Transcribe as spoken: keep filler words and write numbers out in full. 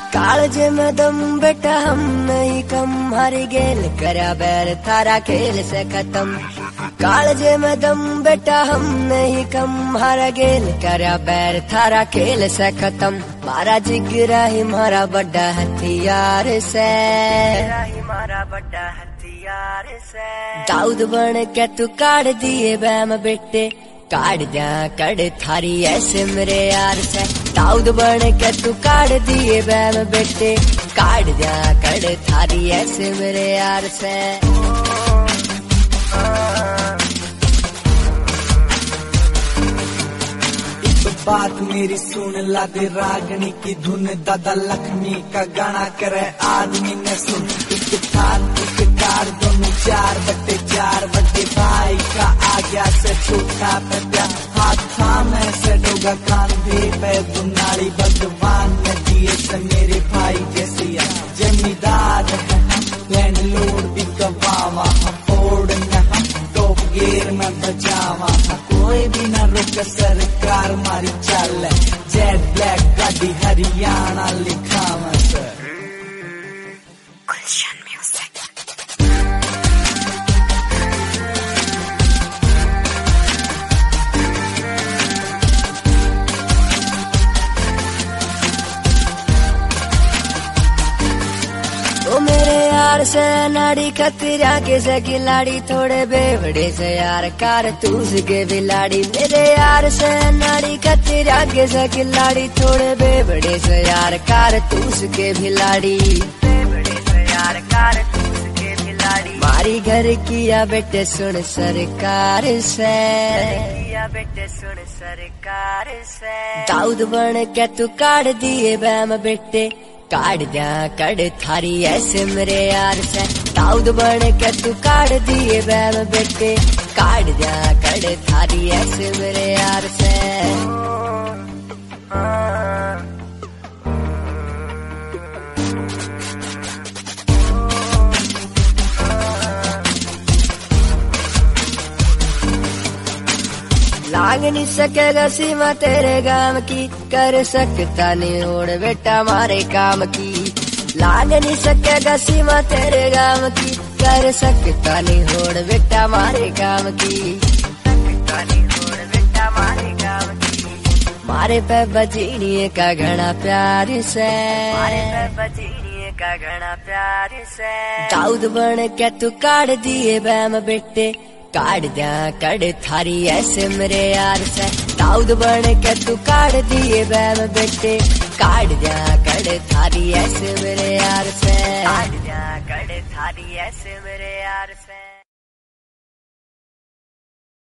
कालजे में दम बेटा हम नहीं कम, हारी गेल करा बैर थारा खेल से खत्म। कालजे में दम बेटा हम नहीं कम, हारा गेल करा बैर थारा खेल से खत्म। मारा जिगरा ही मारा बड़ा हथियार से, मारा बड़ा हथियार से। दाऊद बन के तू काट दिए बैम बेटे, काट जा कड़ थारी ऐसे मेरे यार से। दाऊद बन के तू काट दिए बैम बेटे, काट जा कड़ थारी ऐसे मेरे यार से। बात मेरी सुन ला दे रागनी की धुन, दादा लक्ष्मी का गाना करे आदमी ने सुन। एक थान एक कार दोनों चार बट्टे चार बट्टे, भाई का आज्ञा से छोटा पे प्यार। हाथ थामे से डोगा कांधे पे बुनाड़ी, भगवान ने दिए से मेरे भाई जैसे जमींदार है हम, लैंडलॉर्ड भी गवावा हम, फोर्ड न हम टॉप गियर में बचावा। कोई भी ना रोक सरकार मारी चल, जेट ब्लैक गाड़ी हरियाणा लिखा मत। गुलशन म्यूजिक। ओ मेरे यार से नाड़ी खतरा के से खिलाड़ी, थोड़े बेवड़े से यार कारतूस के बिलाड़ी। मेरे यार से नाड़ी खतरा के से खिलाड़ी, थोड़े बेवड़े से यार कारतूस के बिलाड़ी। बेवड़े से यार कारतूस के बिलाड़ी। मारी घर किया बेटे सुन सरकार से, किया बेटे सुन सरकार से। दाऊद बन के तू काट दिए बैम बेटे, काट जा कड़ थारी ऐसे मेरे यार से। दाऊद बन के तू काट दिए बैम बेटे, काट जा कड़ थारी ऐसे मेरे यार से। लांग नहीं सकेगा सीमा तेरे गाम की, कर सकता नहीं ओढ़ बेटा मारे काम की। लांग नहीं सकेगा सीमा तेरे गाम की, कर सकता नहीं ओढ़ बेटा मारे काम की। सकता नहीं ओढ़ बेटा मारे काम की। मारे पे बजीनिए का घना प्यार से, मारे पे बजीनिए का घना प्यार से। दाऊद बन के तू काट दिए बैम बेटे, काट जा कड़ थारी ऐसे मेरे यार से। दाऊद बन के तू काट दिए बैम बेटे, काट जा कड़ थारी ऐसे मेरे यार से। काट जा कड़ थारी ऐसे मेरे यार से।